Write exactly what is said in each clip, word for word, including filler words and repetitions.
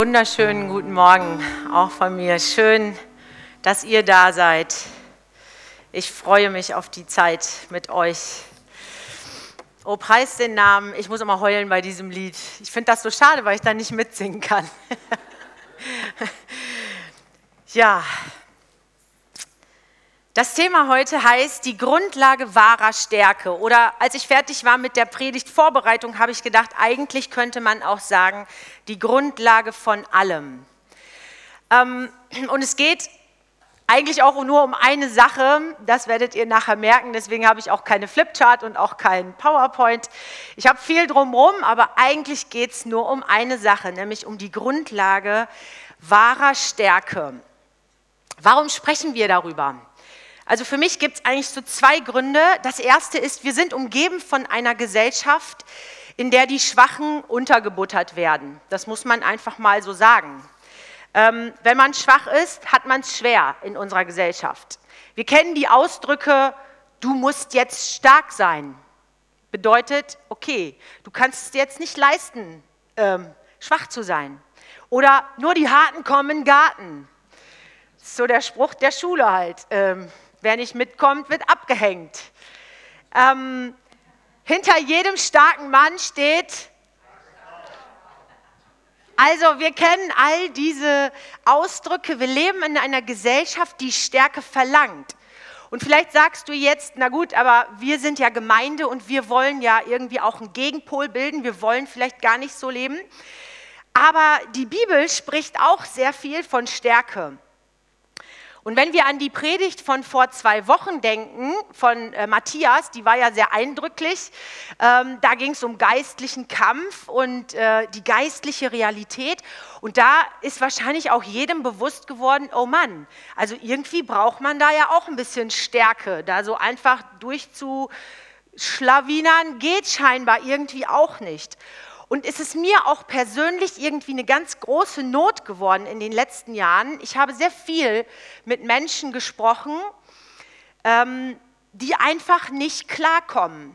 Wunderschönen guten Morgen, auch von mir. Schön, dass ihr da seid. Ich freue mich auf die Zeit mit euch. Oh, preis den Namen. Ich muss immer heulen bei diesem Lied. Ich finde das so schade, weil ich da nicht mitsingen kann. Ja, das Thema heute heißt die Grundlage wahrer Stärke. Oder als ich fertig war mit der Predigtvorbereitung, habe ich gedacht, eigentlich könnte man auch sagen, die Grundlage von allem. Ähm, und es geht eigentlich auch nur um eine Sache, das werdet ihr nachher merken, deswegen habe ich auch keine Flipchart und auch keinen PowerPoint. Ich habe viel drumherum, aber eigentlich geht es nur um eine Sache, nämlich um die Grundlage wahrer Stärke. Warum sprechen wir darüber? Also für mich gibt es eigentlich so zwei Gründe. Das erste ist, wir sind umgeben von einer Gesellschaft, in der die Schwachen untergebuttert werden. Das muss man einfach mal so sagen. Ähm, wenn man schwach ist, hat man es schwer in unserer Gesellschaft. Wir kennen die Ausdrücke, du musst jetzt stark sein. Bedeutet, okay, du kannst es dir jetzt nicht leisten, ähm, schwach zu sein. Oder nur die Harten kommen in den Garten. Das ist so der Spruch der Schule halt. Ähm, wer nicht mitkommt, wird abgehängt. Ähm, hinter jedem starken Mann steht... Also wir kennen all diese Ausdrücke, wir leben in einer Gesellschaft, die Stärke verlangt. Und vielleicht sagst du jetzt, na gut, aber wir sind ja Gemeinde und wir wollen ja irgendwie auch einen Gegenpol bilden, wir wollen vielleicht gar nicht so leben. Aber die Bibel spricht auch sehr viel von Stärke. Und wenn wir an die Predigt von vor zwei Wochen denken, von äh, Matthias, die war ja sehr eindrücklich, ähm, da ging es um geistlichen Kampf und äh, die geistliche Realität. Und da ist wahrscheinlich auch jedem bewusst geworden, oh Mann, also irgendwie braucht man da ja auch ein bisschen Stärke, da so einfach durchzuschlawinern geht scheinbar irgendwie auch nicht. Und es ist mir auch persönlich irgendwie eine ganz große Not geworden in den letzten Jahren. Ich habe sehr viel mit Menschen gesprochen, ähm, die einfach nicht klarkommen,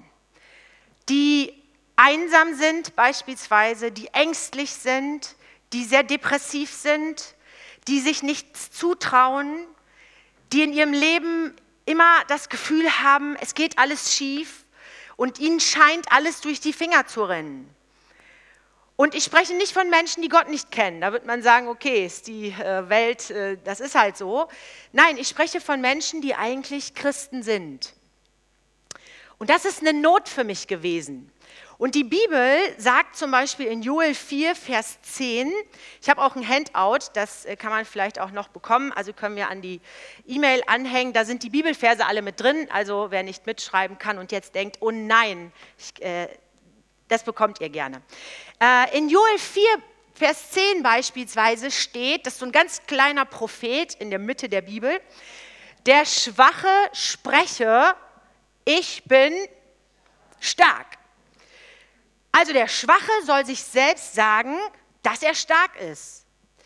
die einsam sind beispielsweise, die ängstlich sind, die sehr depressiv sind, die sich nichts zutrauen, die in ihrem Leben immer das Gefühl haben, es geht alles schief und ihnen scheint alles durch die Finger zu rinnen. Und ich spreche nicht von Menschen, die Gott nicht kennen. Da wird man sagen, okay, ist die äh, Welt, äh, das ist halt so. Nein, ich spreche von Menschen, die eigentlich Christen sind. Und das ist eine Not für mich gewesen. Und die Bibel sagt zum Beispiel in Joel vier, Vers zehn, ich habe auch ein Handout, das äh, kann man vielleicht auch noch bekommen, also können wir an die E-Mail anhängen, da sind die Bibelverse alle mit drin, also wer nicht mitschreiben kann und jetzt denkt, oh nein, ich, äh, das bekommt ihr gerne. Äh, in Joel vier, Vers zehn beispielsweise steht, das ist so ein ganz kleiner Prophet in der Mitte der Bibel, der Schwache spreche, ich bin stark. Also der Schwache soll sich selbst sagen, dass er stark ist.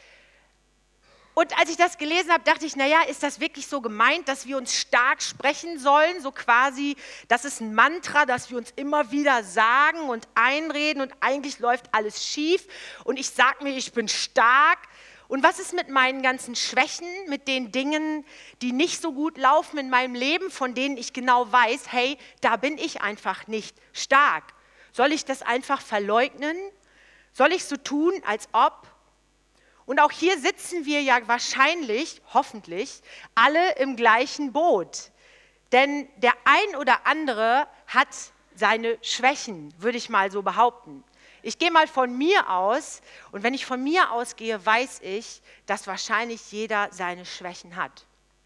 Und als ich das gelesen habe, dachte ich, naja, ist das wirklich so gemeint, dass wir uns stark sprechen sollen? So quasi, das ist ein Mantra, das wir uns immer wieder sagen und einreden und eigentlich läuft alles schief und ich sage mir, ich bin stark. Und was ist mit meinen ganzen Schwächen, mit den Dingen, die nicht so gut laufen in meinem Leben, von denen ich genau weiß, hey, da bin ich einfach nicht stark. Soll ich das einfach verleugnen? Soll ich so tun, als ob? Und auch hier sitzen wir ja wahrscheinlich, hoffentlich, alle im gleichen Boot. Denn der ein oder andere hat seine Schwächen, würde ich mal so behaupten. Ich gehe mal von mir aus und wenn ich von mir ausgehe, weiß ich, dass wahrscheinlich jeder seine Schwächen hat.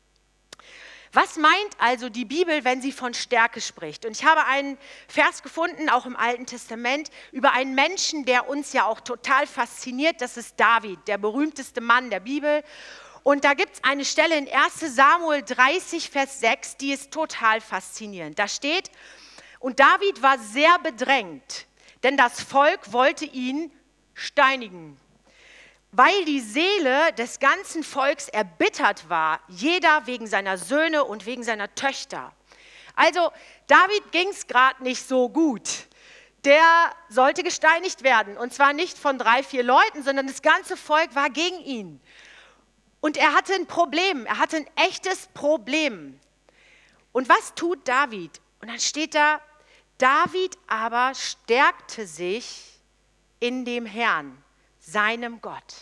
Was meint also die Bibel, wenn sie von Stärke spricht? Und ich habe einen Vers gefunden, auch im Alten Testament, über einen Menschen, der uns ja auch total fasziniert. Das ist David, der berühmteste Mann der Bibel. Und da gibt es eine Stelle in erster Samuel dreißig, Vers sechs, die ist total faszinierend. Da steht, und David war sehr bedrängt, denn das Volk wollte ihn steinigen. Weil die Seele des ganzen Volks erbittert war, jeder wegen seiner Söhne und wegen seiner Töchter. Also David ging es gerade nicht so gut. der sollte gesteinigt werden. Und zwar nicht von drei, vier Leuten, sondern das ganze Volk war gegen ihn. Und er hatte ein Problem, er hatte ein echtes Problem. Und was tut David? Und dann steht da, David aber stärkte sich in dem Herrn, seinem Gott.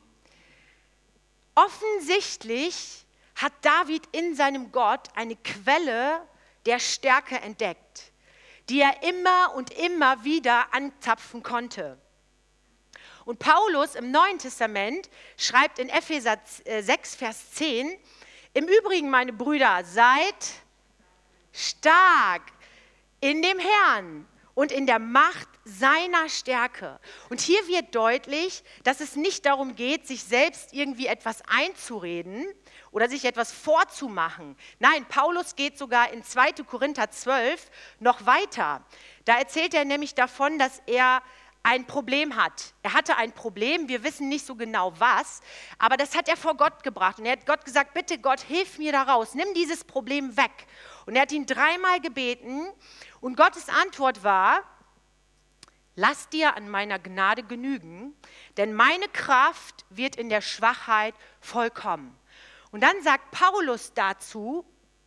Offensichtlich hat David in seinem Gott eine Quelle der Stärke entdeckt, die er immer und immer wieder anzapfen konnte. Und Paulus im Neuen Testament schreibt in Epheser sechs, Vers zehn, im Übrigen, meine Brüder, seid stark in dem Herrn und in der Macht seiner Stärke. Und hier wird deutlich, dass es nicht darum geht, sich selbst irgendwie etwas einzureden oder sich etwas vorzumachen. Nein, Paulus geht sogar in zweiter Korinther zwölf noch weiter. Da erzählt er nämlich davon, dass er ein Problem hat. Er hatte ein Problem, wir wissen nicht so genau was, aber das hat er vor Gott gebracht. Und er hat Gott gesagt, bitte Gott, hilf mir da raus, nimm dieses Problem weg. Und er hat ihn dreimal gebeten und Gottes Antwort war, lass dir an meiner Gnade genügen, denn meine Kraft wird in der Schwachheit vollkommen. Und dann sagt Paulus dazu,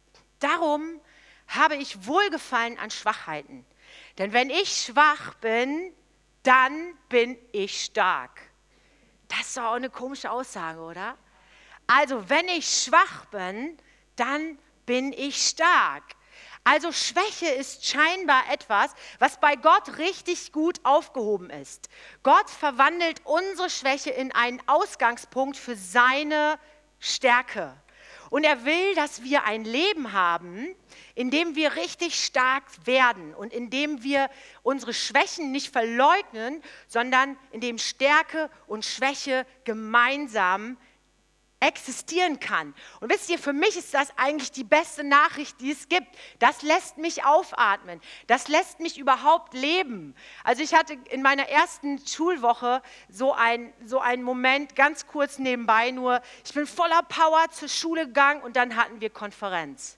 darum habe ich Wohlgefallen an Schwachheiten. Denn wenn ich schwach bin, dann bin ich stark. Das ist doch auch eine komische Aussage, oder? Also, wenn ich schwach bin, dann bin ich stark. Also Schwäche ist scheinbar etwas, was bei Gott richtig gut aufgehoben ist. Gott verwandelt unsere Schwäche in einen Ausgangspunkt für seine Stärke. Und er will, dass wir ein Leben haben, in dem wir richtig stark werden und in dem wir unsere Schwächen nicht verleugnen, sondern in dem Stärke und Schwäche gemeinsam existieren kann. Und wisst ihr, für mich ist das eigentlich die beste Nachricht, die es gibt. Das lässt mich aufatmen. Das lässt mich überhaupt leben. Also ich hatte in meiner ersten Schulwoche so ein, so einen Moment, ganz kurz nebenbei nur, ich bin voller Power zur Schule gegangen und dann hatten wir Konferenz.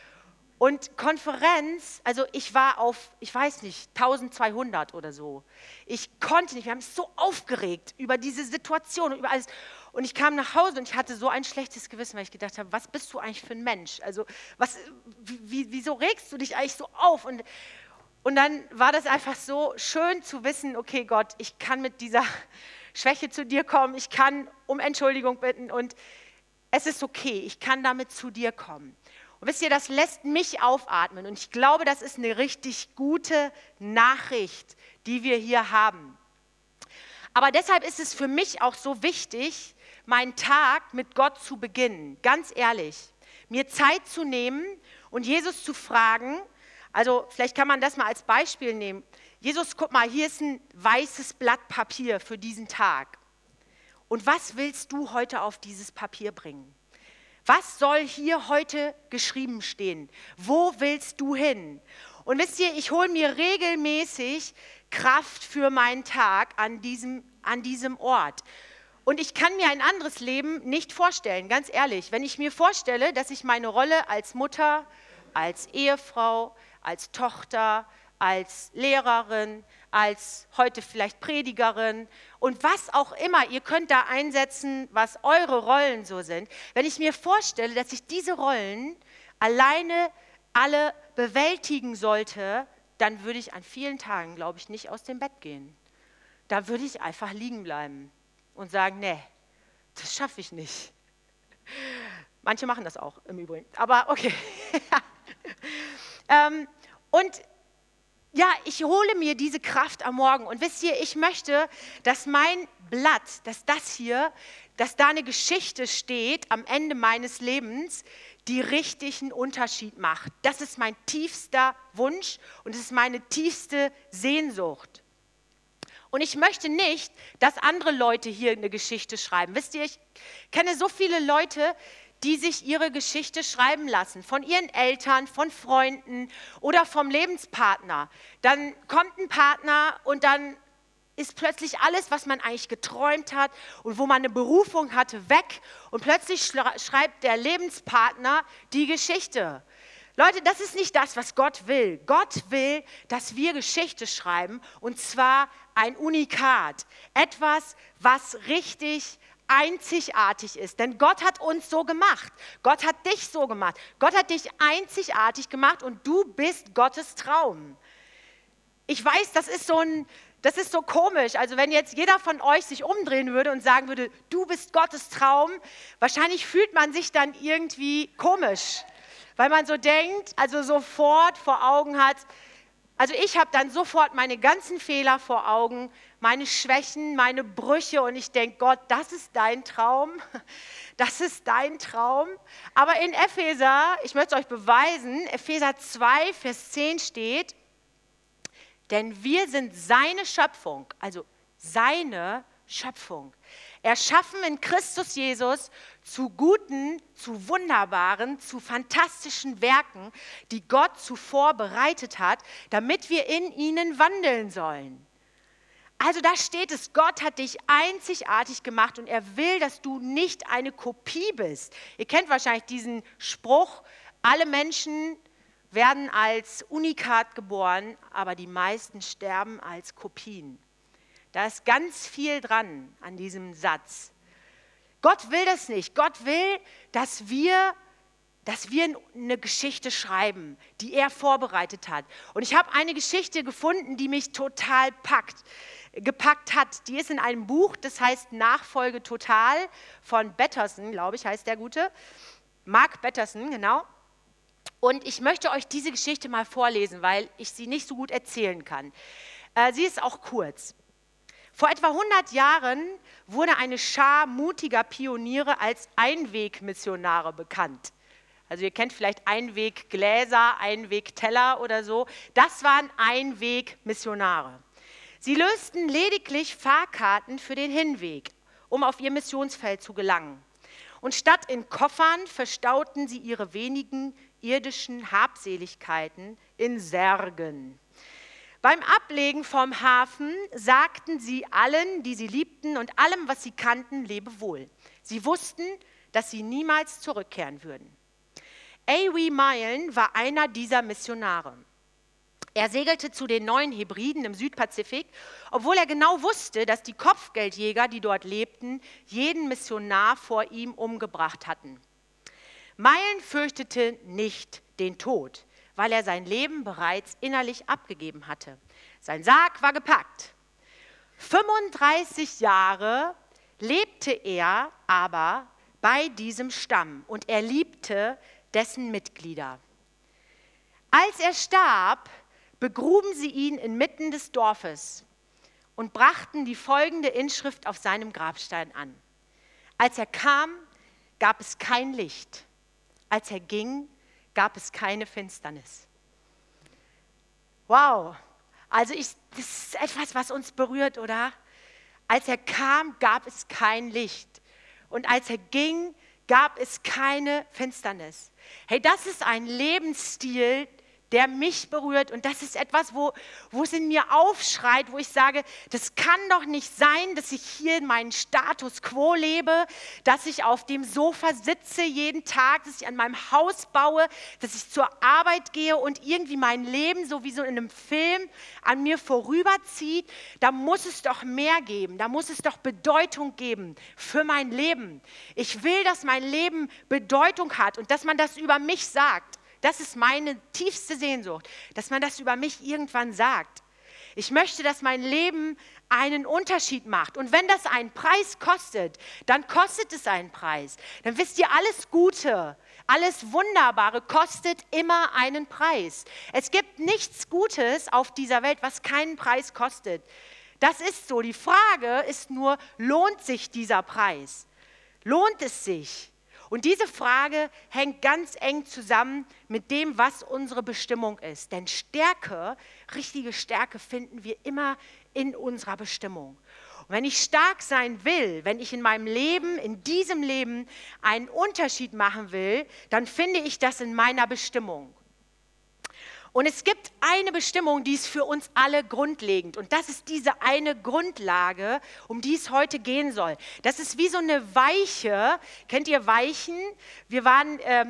Und Konferenz, also ich war auf, ich weiß nicht, eintausendzweihundert oder so. Ich konnte nicht, wir haben es so aufgeregt über diese Situation und über alles. Und ich kam nach Hause und ich hatte so ein schlechtes Gewissen, weil ich gedacht habe, was bist du eigentlich für ein Mensch? Also was, wie, wieso regst du dich eigentlich so auf? Und, und dann war das einfach so schön zu wissen, okay Gott, ich kann mit dieser Schwäche zu dir kommen, ich kann um Entschuldigung bitten und es ist okay, ich kann damit zu dir kommen. Und wisst ihr, das lässt mich aufatmen und ich glaube, das ist eine richtig gute Nachricht, die wir hier haben. Aber deshalb ist es für mich auch so wichtig, meinen Tag mit Gott zu beginnen, ganz ehrlich, mir Zeit zu nehmen und Jesus zu fragen, also vielleicht kann man das mal als Beispiel nehmen. Jesus, guck mal, hier ist ein weißes Blatt Papier für diesen Tag. Und was willst du heute auf dieses Papier bringen? Was soll hier heute geschrieben stehen? Wo willst du hin? Und wisst ihr, ich hole mir regelmäßig Kraft für meinen Tag an diesem, an diesem Ort. Und ich kann mir ein anderes Leben nicht vorstellen, ganz ehrlich. Wenn ich mir vorstelle, dass ich meine Rolle als Mutter, als Ehefrau, als Tochter, als Lehrerin, als heute vielleicht Predigerin und was auch immer, ihr könnt da einsetzen, was eure Rollen so sind. Wenn ich mir vorstelle, dass ich diese Rollen alleine alle bewältigen sollte, dann würde ich an vielen Tagen, glaube ich, nicht aus dem Bett gehen. Da würde ich einfach liegen bleiben und sagen, nee, das schaffe ich nicht. Manche machen das auch im Übrigen, aber okay. ähm, und ja, ich hole mir diese Kraft am Morgen und wisst ihr, ich möchte, dass mein Blatt, dass das hier, dass da eine Geschichte steht am Ende meines Lebens, die richtigen Unterschied macht. Das ist mein tiefster Wunsch und es ist meine tiefste Sehnsucht. Und ich möchte nicht, dass andere Leute hier eine Geschichte schreiben. Wisst ihr, ich kenne so viele Leute, die sich ihre Geschichte schreiben lassen, von ihren Eltern, von Freunden oder vom Lebenspartner. Dann kommt ein Partner und dann ist plötzlich alles, was man eigentlich geträumt hat und wo man eine Berufung hatte, weg und plötzlich schreibt der Lebenspartner die Geschichte. Leute, das ist nicht das, was Gott will. Gott will, dass wir Geschichte schreiben, und zwar ein Unikat. Etwas, was richtig einzigartig ist. Denn Gott hat uns so gemacht. Gott hat dich so gemacht. Gott hat dich einzigartig gemacht und du bist Gottes Traum. Ich weiß, das ist so ein, das ist so komisch. Also wenn jetzt jeder von euch sich umdrehen würde und sagen würde, du bist Gottes Traum, wahrscheinlich fühlt man sich dann irgendwie komisch. Weil man so denkt, also sofort vor Augen hat, also ich habe dann sofort meine ganzen Fehler vor Augen, meine Schwächen, meine Brüche und ich denke, Gott, das ist dein Traum, das ist dein Traum. Aber in Epheser, ich möchte es euch beweisen, Epheser zwei, Vers zehn steht, denn wir sind seine Schöpfung, also seine Schöpfung. Erschaffen in Christus Jesus zu guten, zu wunderbaren, zu fantastischen Werken, die Gott zuvor bereitet hat, damit wir in ihnen wandeln sollen. Also da steht es, Gott hat dich einzigartig gemacht und er will, dass du nicht eine Kopie bist. Ihr kennt wahrscheinlich diesen Spruch, alle Menschen werden als Unikat geboren, aber die meisten sterben als Kopien. Da ist ganz viel dran an diesem Satz. Gott will das nicht. Gott will, dass wir, dass wir eine Geschichte schreiben, die er vorbereitet hat. Und ich habe eine Geschichte gefunden, die mich total packt, gepackt hat. Die ist in einem Buch, das heißt Nachfolge total von Batterson, glaube ich, heißt der Gute. Mark Batterson, genau. Und ich möchte euch diese Geschichte mal vorlesen, weil ich sie nicht so gut erzählen kann. Äh, sie ist auch kurz. Vor etwa hundert Jahren wurde eine Schar mutiger Pioniere als Einwegmissionare bekannt. Also ihr kennt vielleicht Einweggläser, Einwegteller oder so. Das waren Einwegmissionare. Sie lösten lediglich Fahrkarten für den Hinweg, um auf ihr Missionsfeld zu gelangen. Und statt in Koffern verstauten sie ihre wenigen irdischen Habseligkeiten in Särgen. Beim Ablegen vom Hafen sagten sie allen, die sie liebten und allem, was sie kannten, Lebewohl. Sie wussten, dass sie niemals zurückkehren würden. A W Milne war einer dieser Missionare. Er segelte zu den neuen Hebriden im Südpazifik, obwohl er genau wusste, dass die Kopfgeldjäger, die dort lebten, jeden Missionar vor ihm umgebracht hatten. Milne fürchtete nicht den Tod, weil er sein Leben bereits innerlich abgegeben hatte. Sein Sarg war gepackt. fünfunddreißig Jahre lebte er aber bei diesem Stamm und er liebte dessen Mitglieder. Als er starb, begruben sie ihn inmitten des Dorfes und brachten die folgende Inschrift auf seinem Grabstein an. Als er kam, gab es kein Licht. Als er ging, gab es keine Finsternis. Wow, also ich, das ist etwas, was uns berührt, oder? Als er kam, gab es kein Licht. Und als er ging, gab es keine Finsternis. Hey, das ist ein Lebensstil, der mich berührt und das ist etwas, wo, wo es in mir aufschreit, wo ich sage, das kann doch nicht sein, dass ich hier meinen Status quo lebe, dass ich auf dem Sofa sitze jeden Tag, dass ich an meinem Haus baue, dass ich zur Arbeit gehe und irgendwie mein Leben so wie so in einem Film an mir vorüberzieht. Da muss es doch mehr geben, da muss es doch Bedeutung geben für mein Leben. Ich will, dass mein Leben Bedeutung hat und dass man das über mich sagt. Das ist meine tiefste Sehnsucht, dass man das über mich irgendwann sagt. Ich möchte, dass mein Leben einen Unterschied macht. Und wenn das einen Preis kostet, dann kostet es einen Preis. Dann wisst ihr, alles Gute, alles Wunderbare kostet immer einen Preis. Es gibt nichts Gutes auf dieser Welt, was keinen Preis kostet. Das ist so. Die Frage ist nur, lohnt sich dieser Preis? Lohnt es sich? Und diese Frage hängt ganz eng zusammen mit dem, was unsere Bestimmung ist. Denn Stärke, richtige Stärke finden wir immer in unserer Bestimmung. Und wenn ich stark sein will, wenn ich in meinem Leben, in diesem Leben einen Unterschied machen will, dann finde ich das in meiner Bestimmung. Und es gibt eine Bestimmung, die ist für uns alle grundlegend. Und das ist diese eine Grundlage, um die es heute gehen soll. Das ist wie so eine Weiche. Kennt ihr Weichen? Wir waren ähm,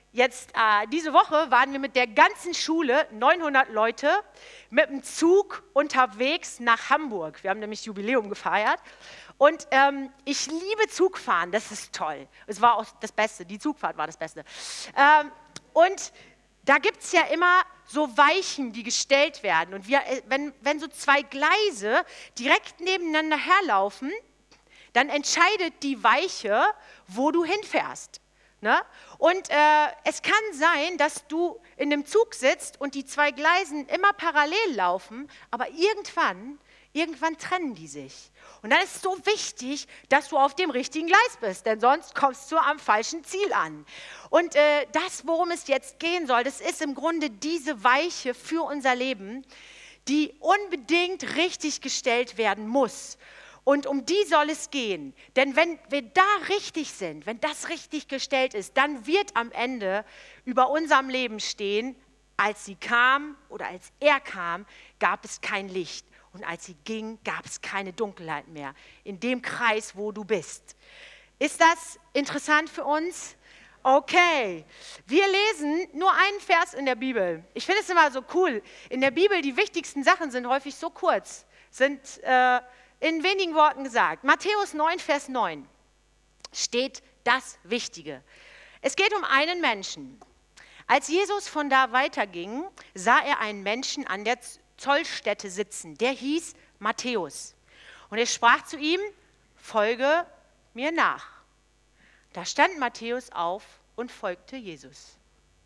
jetzt äh, diese Woche waren wir mit der ganzen Schule, neunhundert Leute, mit dem Zug unterwegs nach Hamburg. Wir haben nämlich Jubiläum gefeiert. Und ähm, ich liebe Zugfahren, das ist toll. Es war auch das Beste, die Zugfahrt war das Beste. Ähm, und da gibt es ja immer so Weichen, die gestellt werden. Und wir, wenn, wenn so zwei Gleise direkt nebeneinander herlaufen, dann entscheidet die Weiche, wo du hinfährst. Ne? Und äh, es kann sein, dass du in einem Zug sitzt und die zwei Gleisen immer parallel laufen, aber irgendwann, irgendwann trennen die sich. Und dann ist es so wichtig, dass du auf dem richtigen Gleis bist, denn sonst kommst du am falschen Ziel an. Und äh, das, worum es jetzt gehen soll, das ist im Grunde diese Weiche für unser Leben, die unbedingt richtig gestellt werden muss. Und um die soll es gehen. Denn wenn wir da richtig sind, wenn das richtig gestellt ist, dann wird am Ende über unserem Leben stehen, als sie kam oder als er kam, gab es kein Licht. Und als sie ging, gab es keine Dunkelheit mehr in dem Kreis, wo du bist. Ist das interessant für uns? Okay, wir lesen nur einen Vers in der Bibel. Ich finde es immer so cool. In der Bibel, die wichtigsten Sachen sind häufig so kurz, sind äh, in wenigen Worten gesagt. Matthäus neun, Vers neun steht das Wichtige. Es geht um einen Menschen. Als Jesus von da weiterging, sah er einen Menschen an der Zollstätte sitzen. Der hieß Matthäus. Und er sprach zu ihm, folge mir nach. Da stand Matthäus auf und folgte Jesus.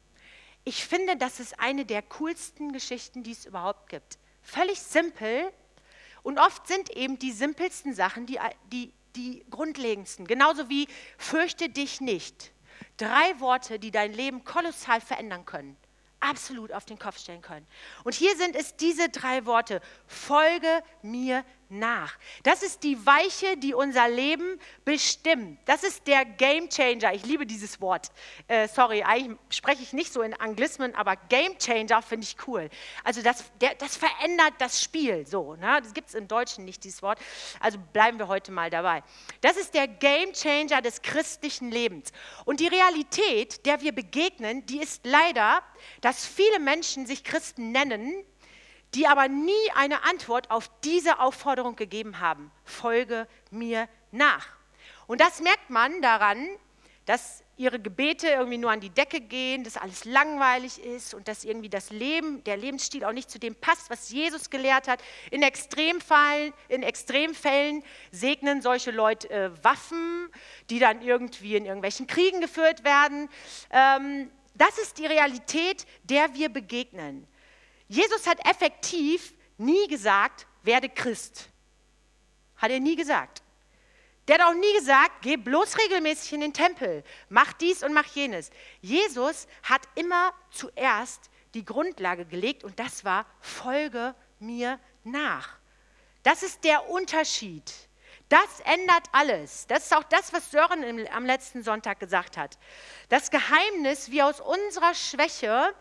Ich finde, das ist eine der coolsten Geschichten, die es überhaupt gibt. Völlig simpel und oft sind eben die simpelsten Sachen die, die, die grundlegendsten. Genauso wie fürchte dich nicht. Drei Worte, die dein Leben kolossal verändern können. Absolut auf den Kopf stellen können. Und hier sind es diese drei Worte, folge mir nach. Das ist die Weiche, die unser Leben bestimmt. Das ist der Gamechanger. Ich liebe dieses Wort. Äh, sorry, eigentlich spreche ich nicht so in Anglismen, aber Gamechanger finde ich cool. Also das, der, das verändert das Spiel. So, ne? Das gibt es im Deutschen nicht, dieses Wort. Also bleiben wir heute mal dabei. Das ist der Gamechanger des christlichen Lebens. Und die Realität, der wir begegnen, die ist leider, dass viele Menschen sich Christen nennen, die aber nie eine Antwort auf diese Aufforderung gegeben haben. Folge mir nach. Und das merkt man daran, dass ihre Gebete irgendwie nur an die Decke gehen, dass alles langweilig ist und dass irgendwie das Leben, der Lebensstil auch nicht zu dem passt, was Jesus gelehrt hat. In Extremfällen, in Extremfällen segnen solche Leute äh, Waffen, die dann irgendwie in irgendwelchen Kriegen geführt werden. Ähm, das ist die Realität, der wir begegnen. Jesus hat effektiv nie gesagt, werde Christ. Hat er nie gesagt. Der hat auch nie gesagt, geh bloß regelmäßig in den Tempel, mach dies und mach jenes. Jesus hat immer zuerst die Grundlage gelegt und das war, folge mir nach. Das ist der Unterschied. Das ändert alles. Das ist auch das, was Sören im, am letzten Sonntag gesagt hat. Das Geheimnis, wie aus unserer Schwäche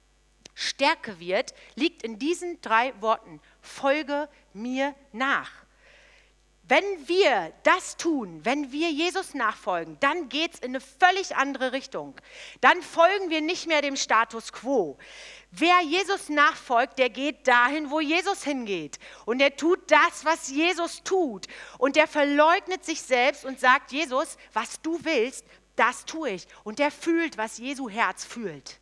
Stärke wird, liegt in diesen drei Worten. Folge mir nach. Wenn wir das tun, wenn wir Jesus nachfolgen, dann geht es in eine völlig andere Richtung. Dann folgen wir nicht mehr dem Status quo. Wer Jesus nachfolgt, der geht dahin, wo Jesus hingeht. Und er tut das, was Jesus tut. Und der verleugnet sich selbst und sagt, Jesus, was du willst, das tue ich. Und der fühlt, was Jesu Herz fühlt.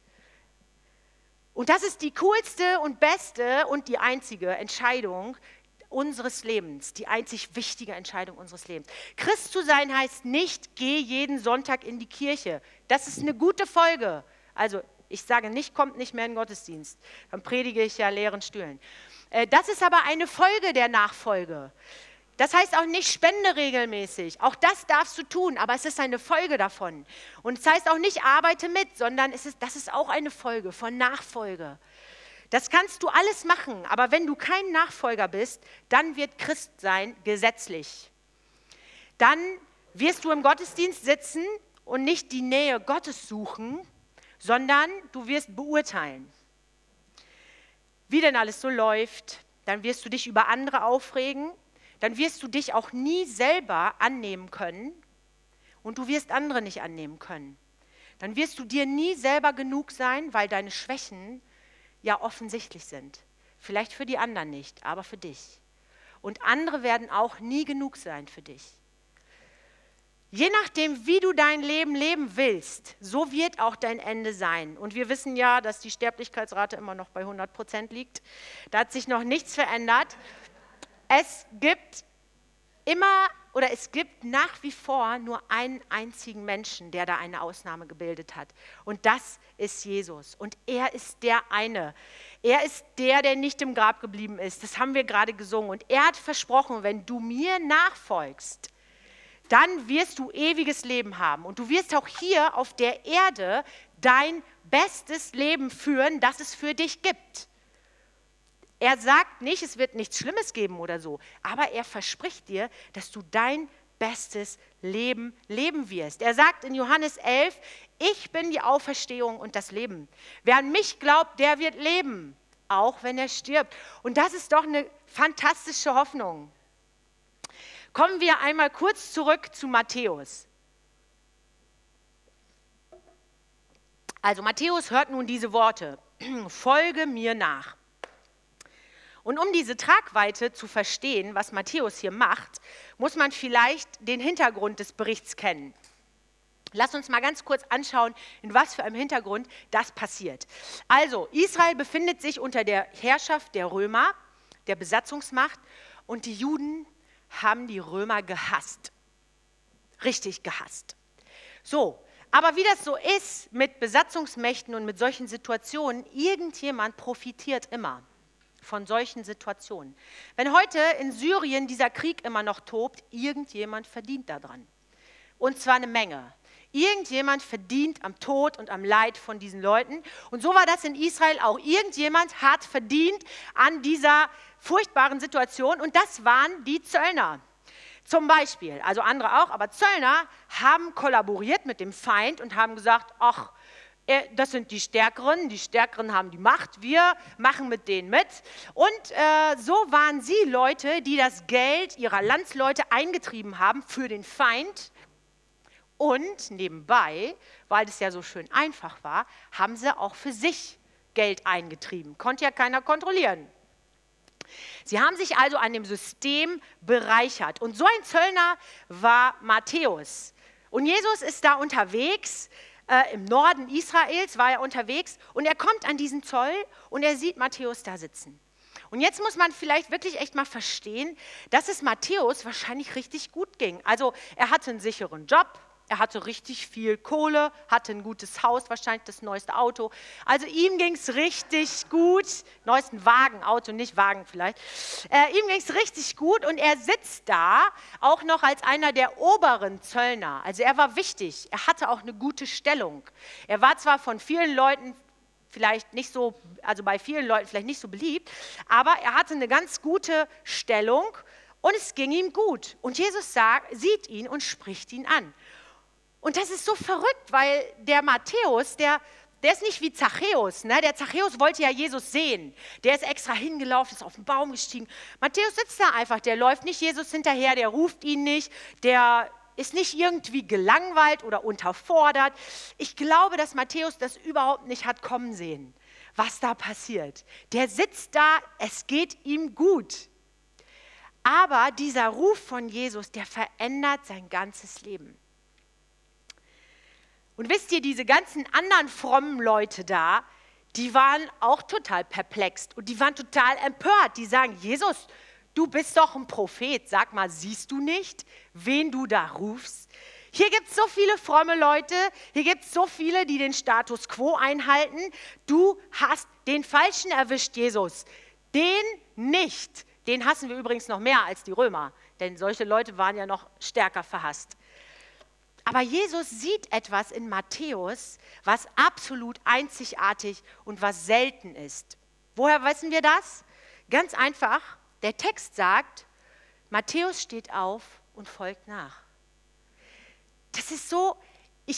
Und das ist die coolste und beste und die einzige Entscheidung unseres Lebens, die einzig wichtige Entscheidung unseres Lebens. Christ zu sein heißt nicht, geh jeden Sonntag in die Kirche. Das ist eine gute Folge. Also ich sage nicht, kommt nicht mehr in den Gottesdienst. Dann predige ich ja leeren Stühlen. Das ist aber eine Folge der Nachfolge. Das heißt auch nicht, spende regelmäßig. Auch das darfst du tun, aber es ist eine Folge davon. Und es heißt auch nicht, arbeite mit, sondern es ist, das ist auch eine Folge von Nachfolge. Das kannst du alles machen, aber wenn du kein Nachfolger bist, dann wird Christsein gesetzlich. Dann wirst du im Gottesdienst sitzen und nicht die Nähe Gottes suchen, sondern du wirst beurteilen, wie denn alles so läuft. Dann wirst du dich über andere aufregen. Dann wirst du dich auch nie selber annehmen können und du wirst andere nicht annehmen können. dann wirst du dir nie selber genug sein, weil deine Schwächen ja offensichtlich sind. Vielleicht für die anderen nicht, aber für dich. Und andere werden auch nie genug sein für dich. Je nachdem, wie du dein Leben leben willst, so wird auch dein Ende sein. Und wir wissen ja, dass die Sterblichkeitsrate immer noch bei hundert Prozent liegt. Da hat sich noch nichts verändert. Es gibt immer oder es gibt nach wie vor nur einen einzigen Menschen, der da eine Ausnahme gebildet hat. Und das ist Jesus. Und er ist der eine. Er ist der, der nicht im Grab geblieben ist. Das haben wir gerade gesungen. Und er hat versprochen, wenn du mir nachfolgst, dann wirst du ewiges Leben haben. Und du wirst auch hier auf der Erde dein bestes Leben führen, das es für dich gibt. Er sagt nicht, es wird nichts Schlimmes geben oder so, aber er verspricht dir, dass du dein bestes Leben leben wirst. Er sagt in Johannes elf, ich bin die Auferstehung und das Leben. Wer an mich glaubt, der wird leben, auch wenn er stirbt. Und das ist doch eine fantastische Hoffnung. Kommen wir einmal kurz zurück zu Matthäus. Also Matthäus hört nun diese Worte, folge mir nach. Und um diese Tragweite zu verstehen, was Matthäus hier macht, muss man vielleicht den Hintergrund des Berichts kennen. Lass uns mal ganz kurz anschauen, in was für einem Hintergrund das passiert. Also, Israel befindet sich unter der Herrschaft der Römer, der Besatzungsmacht, und die Juden haben die Römer gehasst. Richtig gehasst. So, aber wie das so ist mit Besatzungsmächten und mit solchen Situationen, irgendjemand profitiert immer von solchen Situationen. Wenn heute in Syrien dieser Krieg immer noch tobt, irgendjemand verdient daran. Und zwar eine Menge. Irgendjemand verdient am Tod und am Leid von diesen Leuten. Und so war das in Israel auch. Irgendjemand hat verdient an dieser furchtbaren Situation und das waren die Zöllner. Zum Beispiel, also andere auch, aber Zöllner haben kollaboriert mit dem Feind und haben gesagt, ach, das sind die Stärkeren, die Stärkeren haben die Macht, wir machen mit denen mit. Und äh, so waren sie Leute, die das Geld ihrer Landsleute eingetrieben haben für den Feind. Und nebenbei, weil das ja so schön einfach war, haben sie auch für sich Geld eingetrieben. Konnte ja keiner kontrollieren. Sie haben sich also an dem System bereichert. Und so ein Zöllner war Matthäus. Und Jesus ist da unterwegs. Äh, Im Norden Israels war er unterwegs und er kommt an diesen Zoll und er sieht Matthäus da sitzen. Und jetzt muss man vielleicht wirklich echt mal verstehen, dass es Matthäus wahrscheinlich richtig gut ging. Also er hatte einen sicheren Job, er hatte richtig viel Kohle, hatte ein gutes Haus, wahrscheinlich das neueste Auto. Also ihm ging es richtig gut, neuesten Wagen, Auto, nicht Wagen vielleicht. Äh, ihm ging es richtig gut und er sitzt da auch noch als einer der oberen Zöllner. Also er war wichtig, er hatte auch eine gute Stellung. Er war zwar von vielen Leuten vielleicht nicht so, also bei vielen Leuten vielleicht nicht so beliebt, aber er hatte eine ganz gute Stellung und es ging ihm gut. Und Jesus sagt, sieht ihn und spricht ihn an. Und das ist so verrückt, weil der Matthäus, der, der ist nicht wie Zachäus. Ne? Der Zachäus wollte ja Jesus sehen. Der ist extra hingelaufen, ist auf den Baum gestiegen. Matthäus sitzt da einfach, der läuft nicht Jesus hinterher, der ruft ihn nicht, der ist nicht irgendwie gelangweilt oder unterfordert. Ich glaube, dass Matthäus das überhaupt nicht hat kommen sehen, was da passiert. Der sitzt da, es geht ihm gut. Aber dieser Ruf von Jesus, der verändert sein ganzes Leben. Und wisst ihr, diese ganzen anderen frommen Leute da, die waren auch total perplex und die waren total empört. Die sagen, Jesus, du bist doch ein Prophet. Sag mal, siehst du nicht, wen du da rufst? Hier gibt es so viele fromme Leute, hier gibt es so viele, die den Status quo einhalten. Du hast den Falschen erwischt, Jesus. Den nicht. Den hassen wir übrigens noch mehr als die Römer, denn solche Leute waren ja noch stärker verhasst. Aber Jesus sieht etwas in Matthäus, was absolut einzigartig und was selten ist. Woher wissen wir das? Ganz einfach, der Text sagt, Matthäus steht auf und folgt nach. Das ist so, ich,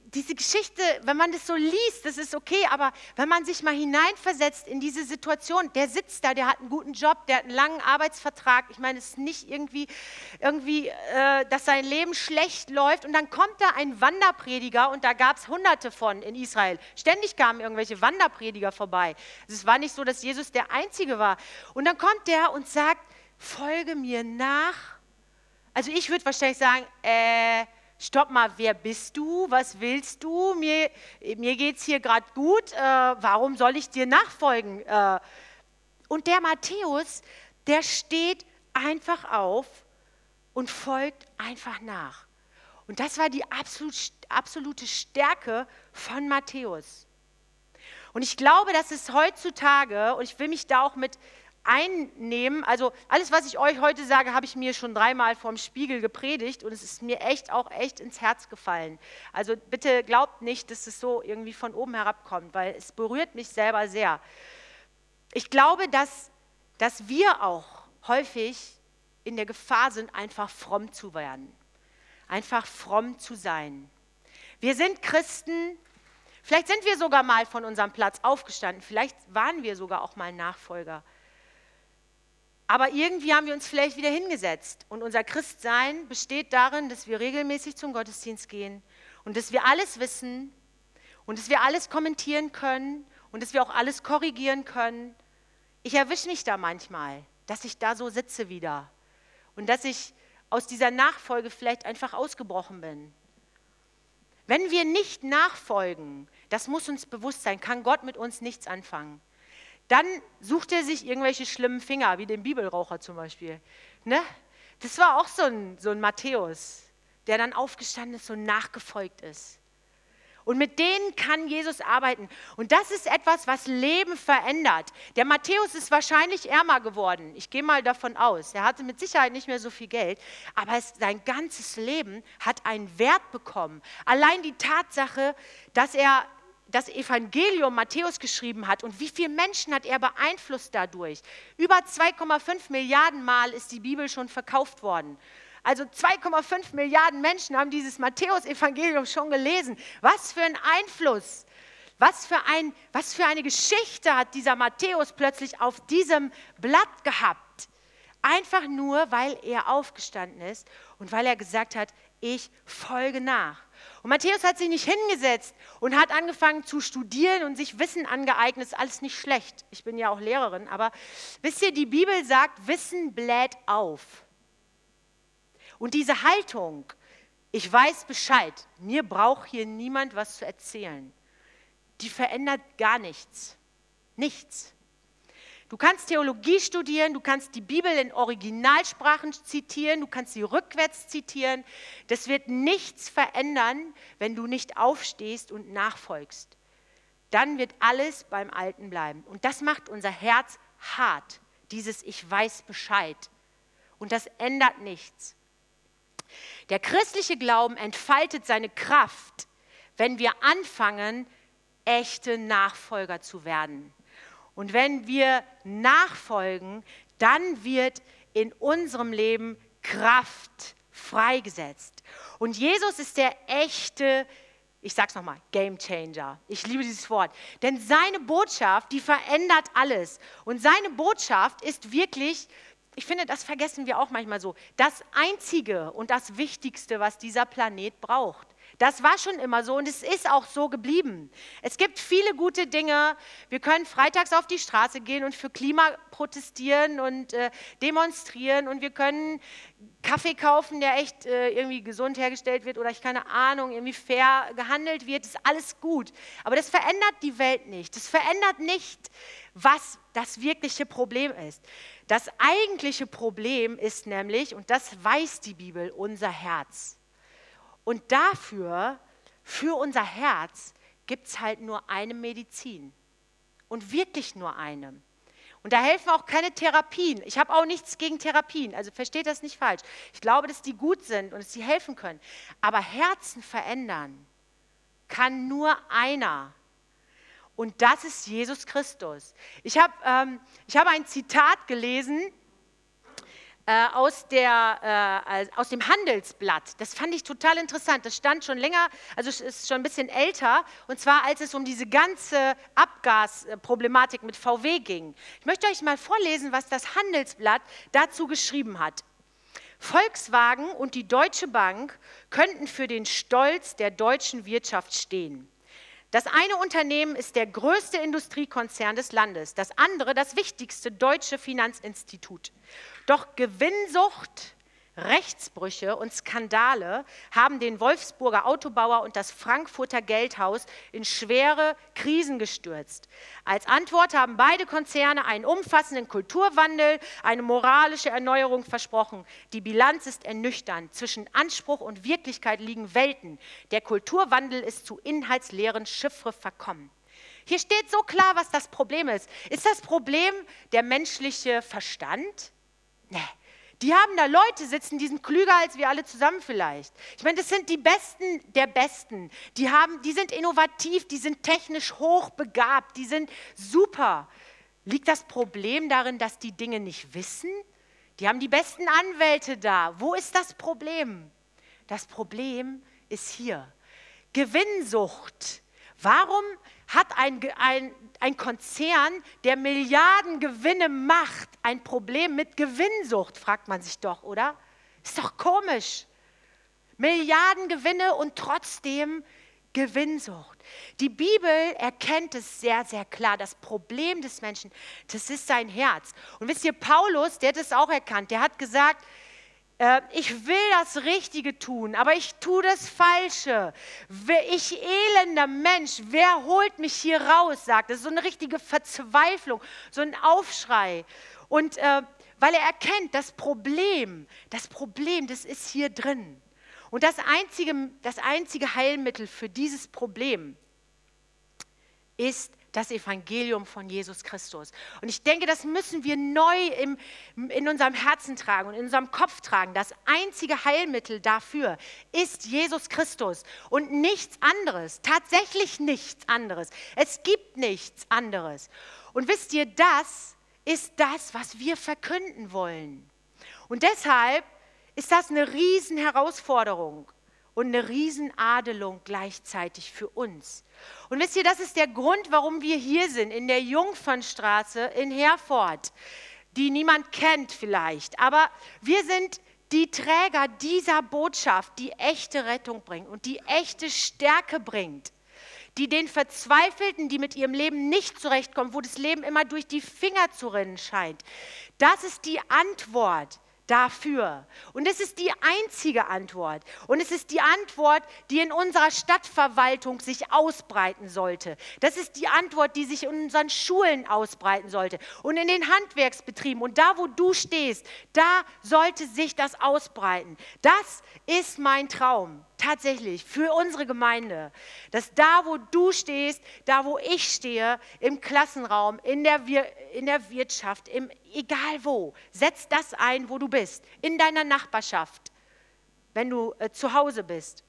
diese Geschichte, wenn man das so liest, das ist okay, aber wenn man sich mal hineinversetzt in diese Situation, der sitzt da, der hat einen guten Job, der hat einen langen Arbeitsvertrag, ich meine, es ist nicht irgendwie, irgendwie äh, dass sein Leben schlecht läuft und dann kommt da ein Wanderprediger und da gab es hunderte von in Israel. Ständig kamen irgendwelche Wanderprediger vorbei. Es war nicht so, dass Jesus der Einzige war. Und dann kommt der und sagt, folge mir nach. Also ich würde wahrscheinlich sagen, äh, stopp mal, wer bist du? Was willst du? Mir, mir geht es hier gerade gut. Äh, warum soll ich dir nachfolgen? Äh, und der Matthäus, der steht einfach auf und folgt einfach nach. Und das war die absolut, absolute Stärke von Matthäus. Und ich glaube, dass es heutzutage, und ich will mich da auch mit einnehmen. Also alles, was ich euch heute sage, habe ich mir schon dreimal vorm Spiegel gepredigt und es ist mir echt auch echt ins Herz gefallen. Also bitte glaubt nicht, dass es so irgendwie von oben herabkommt, weil es berührt mich selber sehr. Ich glaube, dass, dass wir auch häufig in der Gefahr sind, einfach fromm zu werden, einfach fromm zu sein. Wir sind Christen, vielleicht sind wir sogar mal von unserem Platz aufgestanden, vielleicht waren wir sogar auch mal Nachfolger. Aber irgendwie haben wir uns vielleicht wieder hingesetzt und unser Christsein besteht darin, dass wir regelmäßig zum Gottesdienst gehen und dass wir alles wissen und dass wir alles kommentieren können und dass wir auch alles korrigieren können. Ich erwische mich da manchmal, dass ich da so sitze wieder und dass ich aus dieser Nachfolge vielleicht einfach ausgebrochen bin. Wenn wir nicht nachfolgen, das muss uns bewusst sein, kann Gott mit uns nichts anfangen. Dann sucht er sich irgendwelche schlimmen Finger, wie den Bibelraucher zum Beispiel. Ne? Das war auch so ein, so ein Matthäus, der dann aufgestanden ist und nachgefolgt ist. Und mit denen kann Jesus arbeiten. Und das ist etwas, was Leben verändert. Der Matthäus ist wahrscheinlich ärmer geworden. Ich gehe mal davon aus. Er hatte mit Sicherheit nicht mehr so viel Geld. Aber es, sein ganzes Leben hat einen Wert bekommen. Allein die Tatsache, dass er das Evangelium Matthäus geschrieben hat und wie viele Menschen hat er beeinflusst dadurch. Über zwei Komma fünf Milliarden Mal ist die Bibel schon verkauft worden. Also zwei Komma fünf Milliarden Menschen haben dieses Matthäus-Evangelium schon gelesen. Was für ein Einfluss, was für, ein, was für eine Geschichte hat dieser Matthäus plötzlich auf diesem Blatt gehabt. Einfach nur, weil er aufgestanden ist und weil er gesagt hat, ich folge nach. Und Matthäus hat sich nicht hingesetzt und hat angefangen zu studieren und sich Wissen angeeignet. Ist alles nicht schlecht. Ich bin ja auch Lehrerin, aber wisst ihr, die Bibel sagt, Wissen bläht auf. Und diese Haltung, ich weiß Bescheid, mir braucht hier niemand was zu erzählen, die verändert gar nichts. Nichts. Du kannst Theologie studieren, du kannst die Bibel in Originalsprachen zitieren, du kannst sie rückwärts zitieren. Das wird nichts verändern, wenn du nicht aufstehst und nachfolgst. Dann wird alles beim Alten bleiben. Und das macht unser Herz hart, dieses Ich weiß Bescheid. Und das ändert nichts. Der christliche Glauben entfaltet seine Kraft, wenn wir anfangen, echte Nachfolger zu werden. Und wenn wir nachfolgen, dann wird in unserem Leben Kraft freigesetzt. Und Jesus ist der echte, ich sage es nochmal, Game Changer. Ich liebe dieses Wort. Denn seine Botschaft, die verändert alles. Und seine Botschaft ist wirklich, ich finde, das vergessen wir auch manchmal so, das Einzige und das Wichtigste, was dieser Planet braucht. Das war schon immer so und es ist auch so geblieben. Es gibt viele gute Dinge. Wir können freitags auf die Straße gehen und für Klima protestieren und äh, demonstrieren und wir können Kaffee kaufen, der echt äh, irgendwie gesund hergestellt wird oder ich keine Ahnung, irgendwie fair gehandelt wird. Das ist alles gut. Aber das verändert die Welt nicht. Das verändert nicht, was das wirkliche Problem ist. Das eigentliche Problem ist nämlich, und das weiß die Bibel, unser Herz. Und dafür, für unser Herz, gibt es halt nur eine Medizin. Und wirklich nur eine. Und da helfen auch keine Therapien. Ich habe auch nichts gegen Therapien, also versteht das nicht falsch. Ich glaube, dass die gut sind und dass die helfen können. Aber Herzen verändern kann nur einer. Und das ist Jesus Christus. Ich habe ähm, ich hab ein Zitat gelesen äh, aus, der, äh, aus dem Handelsblatt. Das fand ich total interessant. Das stand schon länger, also es ist schon ein bisschen älter, und zwar als es um diese ganze Abgasproblematik mit V W ging. Ich möchte euch mal vorlesen, was das Handelsblatt dazu geschrieben hat. Volkswagen und die Deutsche Bank könnten für den Stolz der deutschen Wirtschaft stehen. Das eine Unternehmen ist der größte Industriekonzern des Landes, das andere das wichtigste deutsche Finanzinstitut. Doch Gewinnsucht, Rechtsbrüche und Skandale haben den Wolfsburger Autobauer und das Frankfurter Geldhaus in schwere Krisen gestürzt. Als Antwort haben beide Konzerne einen umfassenden Kulturwandel, eine moralische Erneuerung versprochen. Die Bilanz ist ernüchternd. Zwischen Anspruch und Wirklichkeit liegen Welten. Der Kulturwandel ist zu inhaltsleeren Chiffre verkommen. Hier steht so klar, was das Problem ist. Ist das Problem der menschliche Verstand? Nee. Die haben da Leute sitzen, die sind klüger als wir alle zusammen vielleicht. Ich meine, das sind die Besten der Besten. Die, haben, die sind innovativ, die sind technisch hochbegabt, die sind super. Liegt das Problem darin, dass die Dinge nicht wissen? Die haben die besten Anwälte da. Wo ist das Problem? Das Problem ist hier. Gewinnsucht. Warum hat ein, ein, ein Konzern, der Milliarden Gewinne macht, ein Problem mit Gewinnsucht, fragt man sich doch, oder? Ist doch komisch. Milliarden Gewinne und trotzdem Gewinnsucht. Die Bibel erkennt es sehr, sehr klar. Das Problem des Menschen, das ist sein Herz. Und wisst ihr, Paulus, der hat es auch erkannt. Der hat gesagt, ich will das Richtige tun, aber ich tue das Falsche. Ich elender Mensch, wer holt mich hier raus, sagt. Das ist so eine richtige Verzweiflung, so ein Aufschrei. Und äh, weil er erkennt, das Problem, das Problem, das ist hier drin. Und das einzige, das einzige Heilmittel für dieses Problem ist das Evangelium von Jesus Christus. Und ich denke, das müssen wir neu im, in unserem Herzen tragen und in unserem Kopf tragen. Das einzige Heilmittel dafür ist Jesus Christus und nichts anderes, tatsächlich nichts anderes. Es gibt nichts anderes. Und wisst ihr, das ist das, was wir verkünden wollen. Und deshalb ist das eine Riesenherausforderung und eine Riesenadelung gleichzeitig für uns. Und wisst ihr, das ist der Grund, warum wir hier sind, in der Jungfernstraße in Herford, die niemand kennt vielleicht. Aber wir sind die Träger dieser Botschaft, die echte Rettung bringt und die echte Stärke bringt, die den Verzweifelten, die mit ihrem Leben nicht zurechtkommen, wo das Leben immer durch die Finger zu rinnen scheint. Das ist die Antwort dafür. Und es ist die einzige Antwort. Und es ist die Antwort, die in unserer Stadtverwaltung sich ausbreiten sollte. Das ist die Antwort, die sich in unseren Schulen ausbreiten sollte und in den Handwerksbetrieben. Und da, wo du stehst, da sollte sich das ausbreiten. Das ist mein Traum. Tatsächlich, für unsere Gemeinde, dass da, wo du stehst, da, wo ich stehe, im Klassenraum, in der, Wir- in der Wirtschaft, im, egal wo, setz das ein, wo du bist, in deiner Nachbarschaft, wenn du äh, zu Hause bist.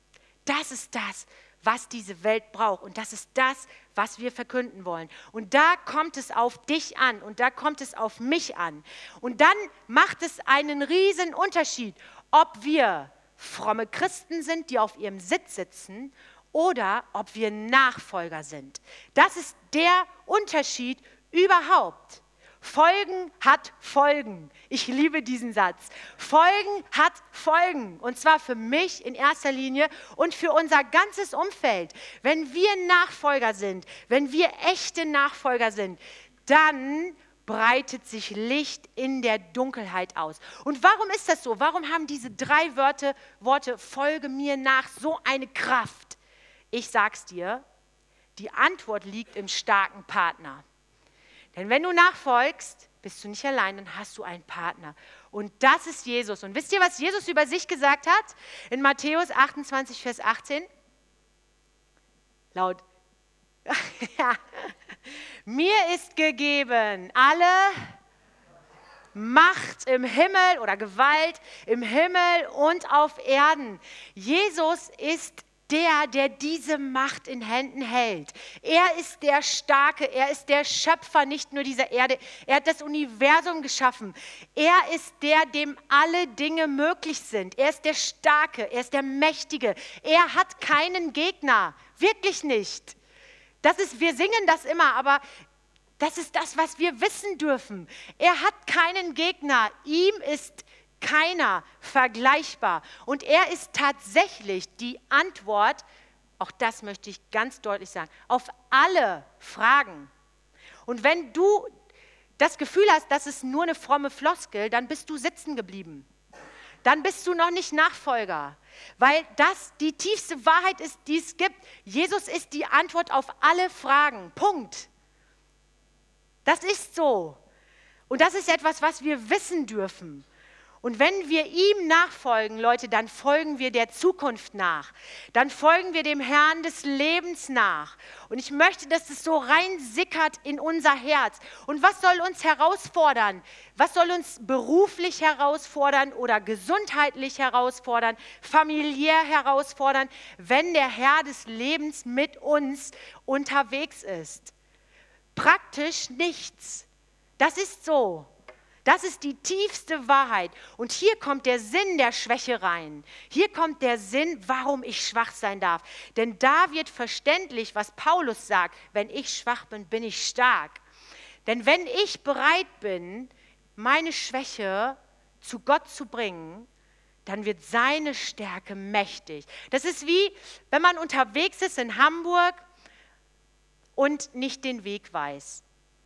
Das ist das, was diese Welt braucht und das ist das, was wir verkünden wollen. Und da kommt es auf dich an und da kommt es auf mich an. Und dann macht es einen riesen Unterschied, ob wir fromme Christen sind, die auf ihrem Sitz sitzen, oder ob wir Nachfolger sind. Das ist der Unterschied überhaupt. Folgen hat Folgen. Ich liebe diesen Satz. Folgen hat Folgen. Und zwar für mich in erster Linie und für unser ganzes Umfeld. Wenn wir Nachfolger sind, wenn wir echte Nachfolger sind, dann breitet sich Licht in der Dunkelheit aus. Und warum ist das so? Warum haben diese drei Wörter, Worte, folge mir nach, so eine Kraft? Ich sag's dir, die Antwort liegt im starken Partner. Denn wenn du nachfolgst, bist du nicht allein, dann hast du einen Partner. Und das ist Jesus. Und wisst ihr, was Jesus über sich gesagt hat? In Matthäus achtundzwanzig, Vers achtzehn? Laut. Ja. Mir ist gegeben alle Macht im Himmel oder Gewalt im Himmel und auf Erden. Jesus ist der, der diese Macht in Händen hält. Er ist der Starke, er ist der Schöpfer nicht nur dieser Erde. Er hat das Universum geschaffen. Er ist der, dem alle Dinge möglich sind. Er ist der Starke, er ist der Mächtige. Er hat keinen Gegner, wirklich nicht. Das ist, wir singen das immer, aber das ist das, was wir wissen dürfen. Er hat keinen Gegner, ihm ist keiner vergleichbar. Und er ist tatsächlich die Antwort, auch das möchte ich ganz deutlich sagen, auf alle Fragen. Und wenn du das Gefühl hast, das ist nur eine fromme Floskel, dann bist du sitzen geblieben. Dann bist du noch nicht Nachfolger, weil das die tiefste Wahrheit ist, die es gibt. Jesus ist die Antwort auf alle Fragen. Punkt. Das ist so. Und das ist etwas, was wir wissen dürfen. Und wenn wir ihm nachfolgen, Leute, dann folgen wir der Zukunft nach. Dann folgen wir dem Herrn des Lebens nach. Und ich möchte, dass es so reinsickert in unser Herz. Und was soll uns herausfordern? Was soll uns beruflich herausfordern oder gesundheitlich herausfordern, familiär herausfordern, wenn der Herr des Lebens mit uns unterwegs ist? Praktisch nichts. Das ist so. Das ist die tiefste Wahrheit. Und hier kommt der Sinn der Schwäche rein. Hier kommt der Sinn, warum ich schwach sein darf. Denn da wird verständlich, was Paulus sagt, wenn ich schwach bin, bin ich stark. Denn wenn ich bereit bin, meine Schwäche zu Gott zu bringen, dann wird seine Stärke mächtig. Das ist wie, wenn man unterwegs ist in Hamburg und nicht den Weg weiß.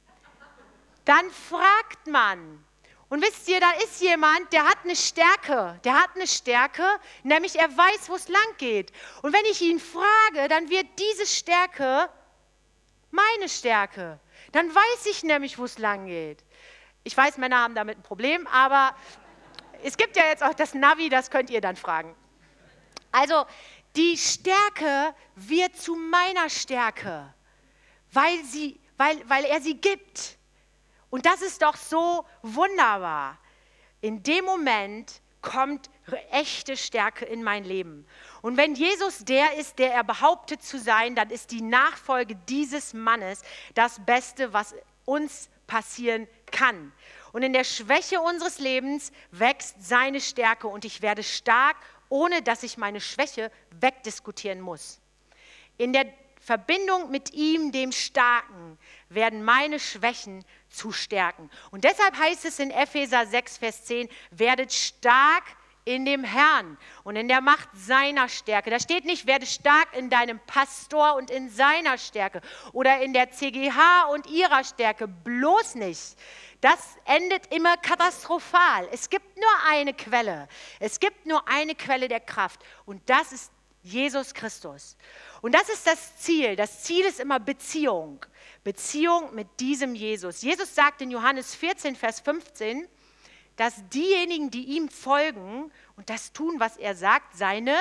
Dann fragt man. Und wisst ihr, da ist jemand, der hat eine Stärke. Der hat eine Stärke, nämlich er weiß, wo es lang geht. Und wenn ich ihn frage, dann wird diese Stärke meine Stärke. Dann weiß ich nämlich, wo es lang geht. Ich weiß, Männer haben damit ein Problem, aber es gibt ja jetzt auch das Navi, das könnt ihr dann fragen. Also, die Stärke wird zu meiner Stärke, weil, sie, weil, weil er sie gibt. Und das ist doch so wunderbar. In dem Moment kommt echte Stärke in mein Leben. Und wenn Jesus der ist, der er behauptet zu sein, dann ist die Nachfolge dieses Mannes das Beste, was uns passieren kann. Und in der Schwäche unseres Lebens wächst seine Stärke und ich werde stark, ohne dass ich meine Schwäche wegdiskutieren muss. In der Verbindung mit ihm, dem Starken, werden meine Schwächen zu Stärken. Und deshalb heißt es in Epheser sechs, Vers zehn, werdet stark in dem Herrn und in der Macht seiner Stärke. Da steht nicht, werde stark in deinem Pastor und in seiner Stärke oder in der C G H und ihrer Stärke, bloß nicht. Das endet immer katastrophal. Es gibt nur eine Quelle. Es gibt nur eine Quelle der Kraft und das ist Jesus Christus. Und das ist das Ziel. Das Ziel ist immer Beziehung. Beziehung mit diesem Jesus. Jesus sagt in Johannes vierzehn, Vers fünfzehn, dass diejenigen, die ihm folgen und das tun, was er sagt, seine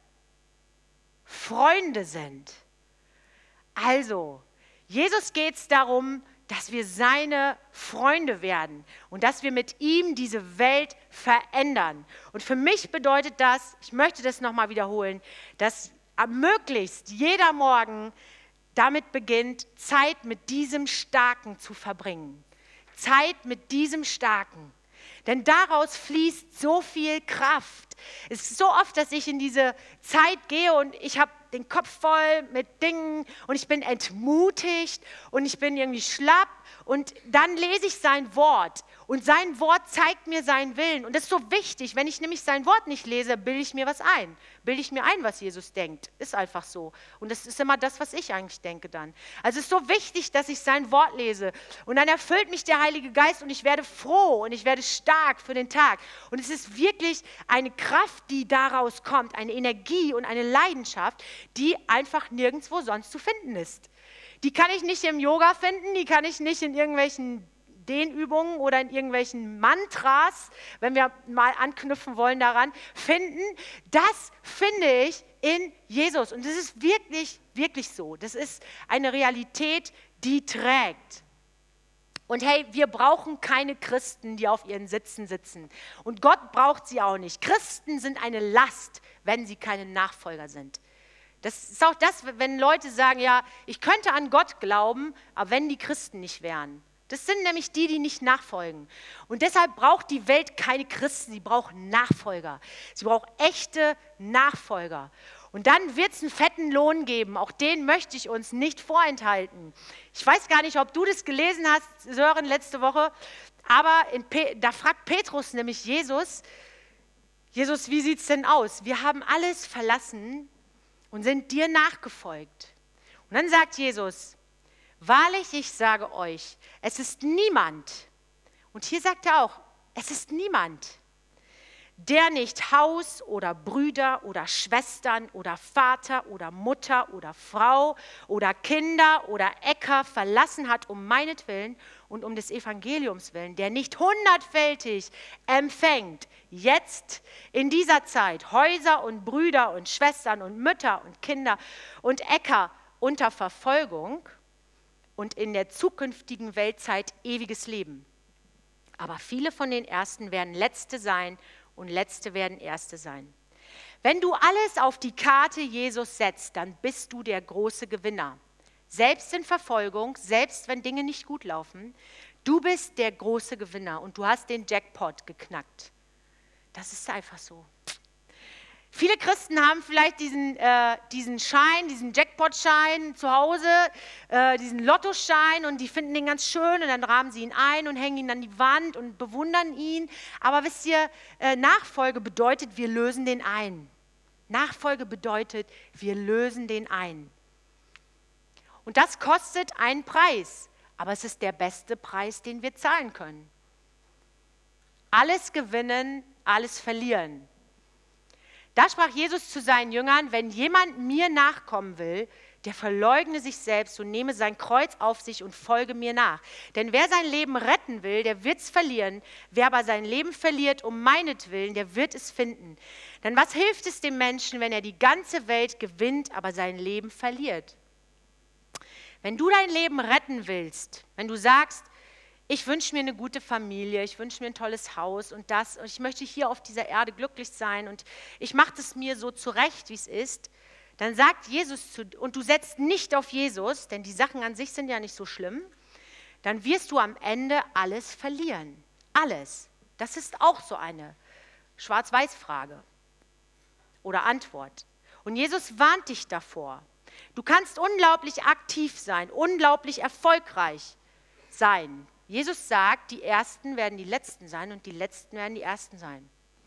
Freunde sind. Also, Jesus geht es darum, dass wir seine Freunde werden und dass wir mit ihm diese Welt verändern. Und für mich bedeutet das, ich möchte das nochmal wiederholen, dass möglichst jeder Morgen damit beginnt, Zeit mit diesem Starken zu verbringen. Zeit mit diesem Starken. Denn daraus fließt so viel Kraft. Es ist so oft, dass ich in diese Zeit gehe und ich habe den Kopf voll mit Dingen und ich bin entmutigt und ich bin irgendwie schlapp und dann lese ich sein Wort und sein Wort zeigt mir seinen Willen und das ist so wichtig, wenn ich nämlich sein Wort nicht lese, bilde ich mir was ein, bilde ich mir ein, was Jesus denkt, ist einfach so und das ist immer das, was ich eigentlich denke dann. Also es ist so wichtig, dass ich sein Wort lese und dann erfüllt mich der Heilige Geist und ich werde froh und ich werde stark für den Tag und es ist wirklich eine Kraft, die daraus kommt, eine Energie und eine Leidenschaft, die einfach nirgendwo sonst zu finden ist. Die kann ich nicht im Yoga finden, die kann ich nicht in irgendwelchen Dehnübungen oder in irgendwelchen Mantras, wenn wir mal anknüpfen wollen daran, finden. Das finde ich in Jesus. Und das ist wirklich, wirklich so. Das ist eine Realität, die trägt. Und hey, wir brauchen keine Christen, die auf ihren Sitzen sitzen. Und Gott braucht sie auch nicht. Christen sind eine Last, wenn sie keine Nachfolger sind. Das ist auch das, wenn Leute sagen, ja, ich könnte an Gott glauben, aber wenn die Christen nicht wären. Das sind nämlich die, die nicht nachfolgen. Und deshalb braucht die Welt keine Christen, sie braucht Nachfolger. Sie braucht echte Nachfolger. Und dann wird es einen fetten Lohn geben. Auch den möchte ich uns nicht vorenthalten. Ich weiß gar nicht, ob du das gelesen hast, Sören, letzte Woche. Aber in Pe- da fragt Petrus nämlich Jesus, Jesus, wie sieht es denn aus? Wir haben alles verlassen und sind dir nachgefolgt. Und dann sagt Jesus, wahrlich, ich sage euch, es ist niemand, und hier sagt er auch, es ist niemand, der nicht Haus oder Brüder oder Schwestern oder Vater oder Mutter oder Frau oder Kinder oder Äcker verlassen hat um meinetwillen und um des Evangeliums willen, der nicht hundertfältig empfängt, jetzt in dieser Zeit Häuser und Brüder und Schwestern und Mütter und Kinder und Äcker unter Verfolgung und in der zukünftigen Weltzeit ewiges Leben. Aber viele von den Ersten werden Letzte sein und Letzte werden Erste sein. Wenn du alles auf die Karte Jesus setzt, dann bist du der große Gewinner. Selbst in Verfolgung, selbst wenn Dinge nicht gut laufen, du bist der große Gewinner und du hast den Jackpot geknackt. Das ist einfach so. Viele Christen haben vielleicht diesen, äh, diesen Schein, diesen Jackpot-Schein zu Hause, äh, diesen Lottoschein, und die finden den ganz schön und dann rahmen sie ihn ein und hängen ihn an die Wand und bewundern ihn. Aber wisst ihr, äh, Nachfolge bedeutet, wir lösen den ein. Nachfolge bedeutet, wir lösen den ein. Und das kostet einen Preis, aber es ist der beste Preis, den wir zahlen können. Alles gewinnen, alles verlieren. Da sprach Jesus zu seinen Jüngern, wenn jemand mir nachkommen will, der verleugne sich selbst und nehme sein Kreuz auf sich und folge mir nach. Denn wer sein Leben retten will, der wird es verlieren. Wer aber sein Leben verliert um meinetwillen, der wird es finden. Denn was hilft es dem Menschen, wenn er die ganze Welt gewinnt, aber sein Leben verliert? Wenn du dein Leben retten willst, wenn du sagst, ich wünsche mir eine gute Familie, ich wünsche mir ein tolles Haus und das, und ich möchte hier auf dieser Erde glücklich sein und ich mache es mir so zurecht, wie es ist, dann sagt Jesus zu, und du setzt nicht auf Jesus, denn die Sachen an sich sind ja nicht so schlimm, dann wirst du am Ende alles verlieren. Alles. Das ist auch so eine Schwarz-Weiß-Frage oder Antwort. Und Jesus warnt dich davor. Du kannst unglaublich aktiv sein, unglaublich erfolgreich sein. Jesus sagt, die Ersten werden die Letzten sein und die Letzten werden die Ersten sein.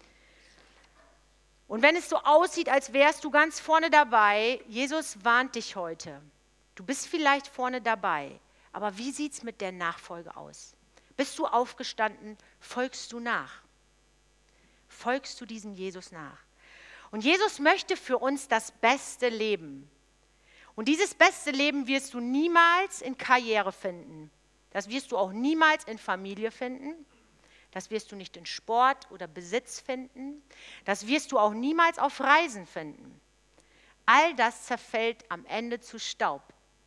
Und wenn es so aussieht, als wärst du ganz vorne dabei, Jesus warnt dich heute. Du bist vielleicht vorne dabei, aber wie sieht es mit der Nachfolge aus? Bist du aufgestanden, folgst du nach? Folgst du diesem Jesus nach? Und Jesus möchte für uns das beste Leben. Und dieses beste Leben wirst du niemals in Karriere finden. Das wirst du auch niemals in Familie finden. Das wirst du nicht in Sport oder Besitz finden. Das wirst du auch niemals auf Reisen finden. All das zerfällt am Ende zu Staub.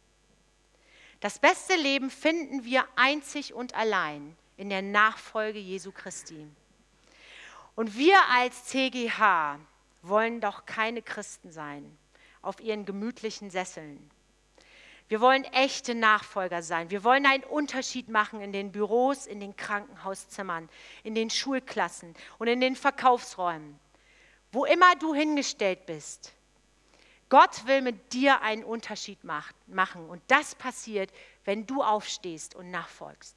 Das beste Leben finden wir einzig und allein in der Nachfolge Jesu Christi. Und wir als C G H wollen doch keine Christen sein auf ihren gemütlichen Sesseln. Wir wollen echte Nachfolger sein. Wir wollen einen Unterschied machen in den Büros, in den Krankenhauszimmern, in den Schulklassen und in den Verkaufsräumen. Wo immer du hingestellt bist. Gott will mit dir einen Unterschied machen. Und das passiert, wenn du aufstehst und nachfolgst.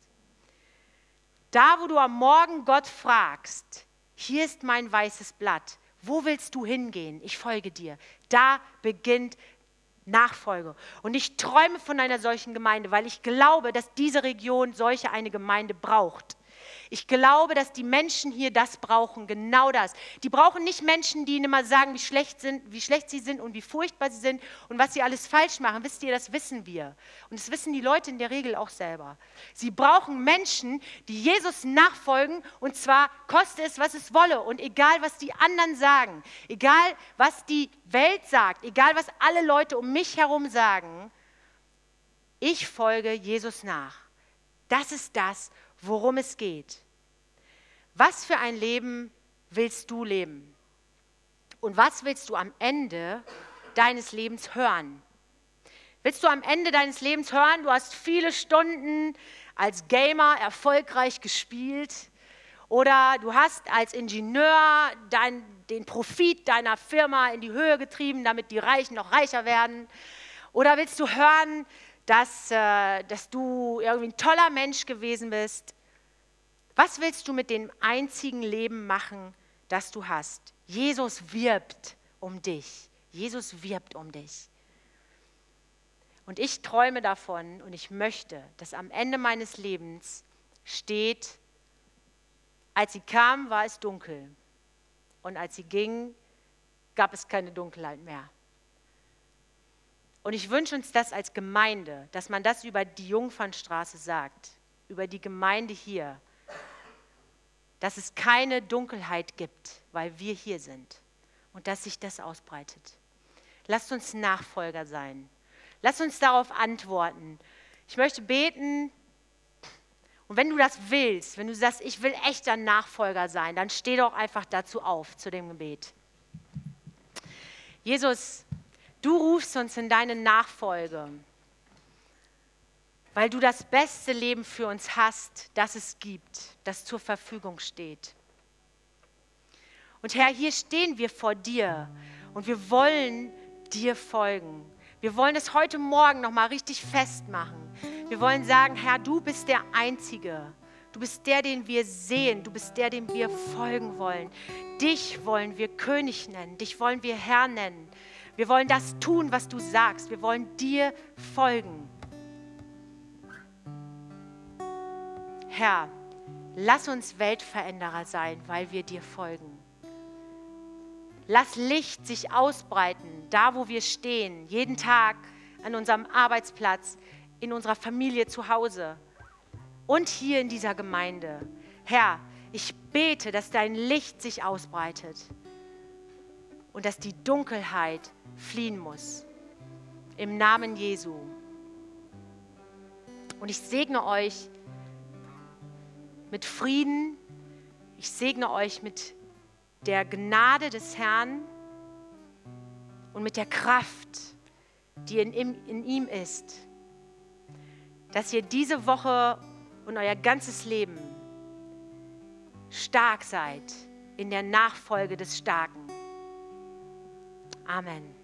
Da, wo du am Morgen Gott fragst, hier ist mein weißes Blatt. Wo willst du hingehen? Ich folge dir. Da beginnt Nachfolge. Und ich träume von einer solchen Gemeinde, weil ich glaube, dass diese Region solche eine Gemeinde braucht. Ich glaube, dass die Menschen hier das brauchen, genau das. Die brauchen nicht Menschen, die ihnen immer sagen, wie schlecht, sind, wie schlecht sie sind und wie furchtbar sie sind und was sie alles falsch machen. Wisst ihr, das wissen wir. Und das wissen die Leute in der Regel auch selber. Sie brauchen Menschen, die Jesus nachfolgen, und zwar koste es, was es wolle. Und egal, was die anderen sagen, egal, was die Welt sagt, egal, was alle Leute um mich herum sagen, ich folge Jesus nach. Das ist das, worum es geht. Was für ein Leben willst du leben? Und was willst du am Ende deines Lebens hören? Willst du am Ende deines Lebens hören, du hast viele Stunden als Gamer erfolgreich gespielt oder du hast als Ingenieur dein, den Profit deiner Firma in die Höhe getrieben, damit die Reichen noch reicher werden? Oder willst du hören, dass, äh, dass du irgendwie ein toller Mensch gewesen bist? Was willst du mit dem einzigen Leben machen, das du hast? Jesus wirbt um dich. Jesus wirbt um dich. Und ich träume davon und ich möchte, dass am Ende meines Lebens steht, als sie kam, war es dunkel. Und als sie ging, gab es keine Dunkelheit mehr. Und ich wünsche uns das als Gemeinde, dass man das über die Jungfernstraße sagt, über die Gemeinde hier, dass es keine Dunkelheit gibt, weil wir hier sind und dass sich das ausbreitet. Lasst uns Nachfolger sein. Lasst uns darauf antworten. Ich möchte beten. Und wenn du das willst, wenn du sagst, ich will echter Nachfolger sein, dann steh doch einfach dazu auf, zu dem Gebet. Jesus, du rufst uns in deine Nachfolge, weil du das beste Leben für uns hast, das es gibt, das zur Verfügung steht. Und Herr, hier stehen wir vor dir und wir wollen dir folgen. Wir wollen es heute Morgen nochmal richtig festmachen. Wir wollen sagen, Herr, du bist der Einzige. Du bist der, den wir sehen. Du bist der, dem wir folgen wollen. Dich wollen wir König nennen. Dich wollen wir Herr nennen. Wir wollen das tun, was du sagst. Wir wollen dir folgen. Herr, lass uns Weltveränderer sein, weil wir dir folgen. Lass Licht sich ausbreiten, da wo wir stehen, jeden Tag an unserem Arbeitsplatz, in unserer Familie zu Hause und hier in dieser Gemeinde. Herr, ich bete, dass dein Licht sich ausbreitet und dass die Dunkelheit fliehen muss. Im Namen Jesu. Und ich segne euch mit Frieden. Ich segne euch mit der Gnade des Herrn und mit der Kraft, die in ihm, in ihm ist, dass ihr diese Woche und euer ganzes Leben stark seid in der Nachfolge des Starken. Amen.